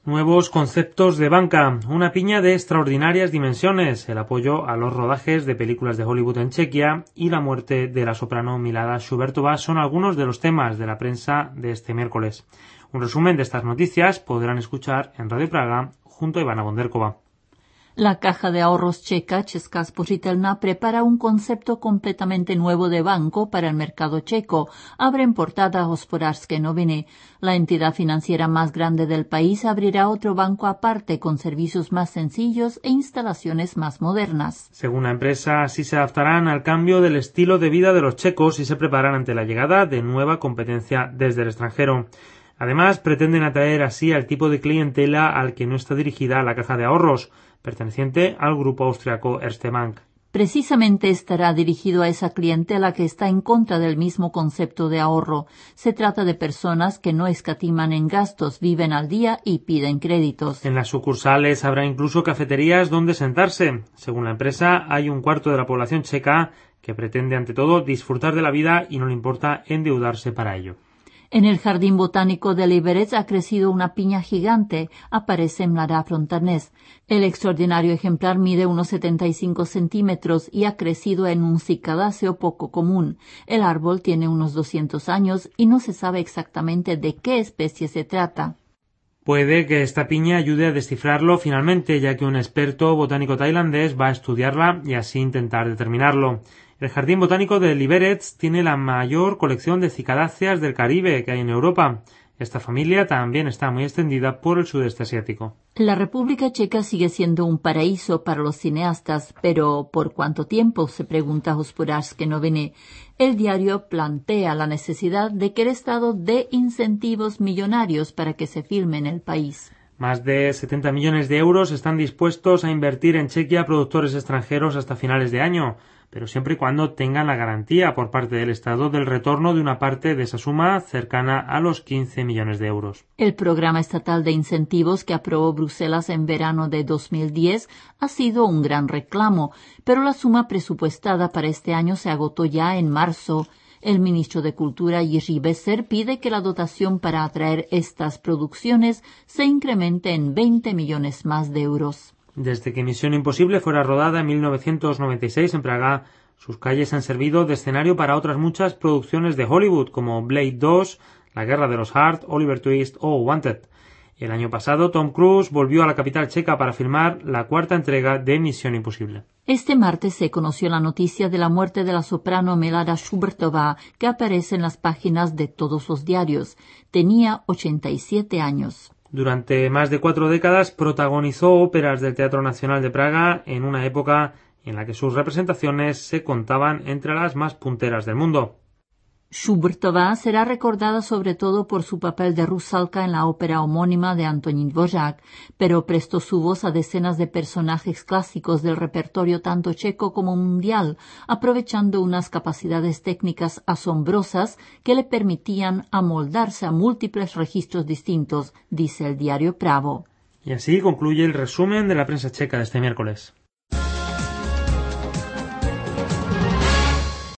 Nuevos conceptos de banca, una piña de extraordinarias dimensiones, el apoyo a los rodajes de películas de Hollywood en Chequia y la muerte de la soprano Milada Shubertova son algunos de los temas de la prensa de este miércoles. Un resumen de estas noticias podrán escuchar en Radio Praga junto a Ivana Bonderkova. La Caja de Ahorros checa, Česká spořitelna, prepara un concepto completamente nuevo de banco para el mercado checo, abre en portada Hospodářské noviny. La entidad financiera más grande del país abrirá otro banco aparte con servicios más sencillos e instalaciones más modernas. Según la empresa, así se adaptarán al cambio del estilo de vida de los checos y se preparan ante la llegada de nueva competencia desde el extranjero. Además, pretenden atraer así al tipo de clientela al que no está dirigida la Caja de Ahorros, perteneciente al grupo austriaco Erste Bank. Precisamente estará dirigido a esa clientela que está en contra del mismo concepto de ahorro. Se trata de personas que no escatiman en gastos, viven al día y piden créditos. En las sucursales habrá incluso cafeterías donde sentarse. Según la empresa, hay un cuarto de la población checa que pretende ante todo disfrutar de la vida y no le importa endeudarse para ello. En el Jardín Botánico de Liberec ha crecido una piña gigante, aparece en Mladá Frontanés. El extraordinario ejemplar mide unos 75 centímetros y ha crecido en un cicadáceo poco común. El árbol tiene unos 200 años y no se sabe exactamente de qué especie se trata. Puede que esta piña ayude a descifrarlo finalmente, ya que un experto botánico tailandés va a estudiarla y así intentar determinarlo. El Jardín Botánico de Liberec tiene la mayor colección de cicadáceas del Caribe que hay en Europa. Esta familia también está muy extendida por el sudeste asiático. La República Checa sigue siendo un paraíso para los cineastas, pero ¿por cuánto tiempo?, se pregunta Hospodářské noviny. El diario plantea la necesidad de que el Estado dé incentivos millonarios para que se filme en el país. Más de 70 millones de euros están dispuestos a invertir en Chequia productores extranjeros hasta finales de año, pero siempre y cuando tengan la garantía por parte del Estado del retorno de una parte de esa suma cercana a los 15 millones de euros. El programa estatal de incentivos que aprobó Bruselas en verano de 2010 ha sido un gran reclamo, pero la suma presupuestada para este año se agotó ya en marzo. El ministro de Cultura, Jiří Besser, pide que la dotación para atraer estas producciones se incremente en 20 millones más de euros. Desde que Misión Imposible fuera rodada en 1996 en Praga, sus calles han servido de escenario para otras muchas producciones de Hollywood como Blade 2, La Guerra de los Heart, Oliver Twist o Wanted. El año pasado, Tom Cruise volvió a la capital checa para filmar la cuarta entrega de Misión Imposible. Este martes se conoció la noticia de la muerte de la soprano Milada Shubertova, que aparece en las páginas de todos los diarios. Tenía 87 años. Durante más de 4 décadas protagonizó óperas del Teatro Nacional de Praga en una época en la que sus representaciones se contaban entre las más punteras del mundo. Shubertova será recordada sobre todo por su papel de Rusalka en la ópera homónima de Antonín Dvořák, pero prestó su voz a decenas de personajes clásicos del repertorio tanto checo como mundial, aprovechando unas capacidades técnicas asombrosas que le permitían amoldarse a múltiples registros distintos, dice el diario Pravo. Y así concluye el resumen de la prensa checa de este miércoles.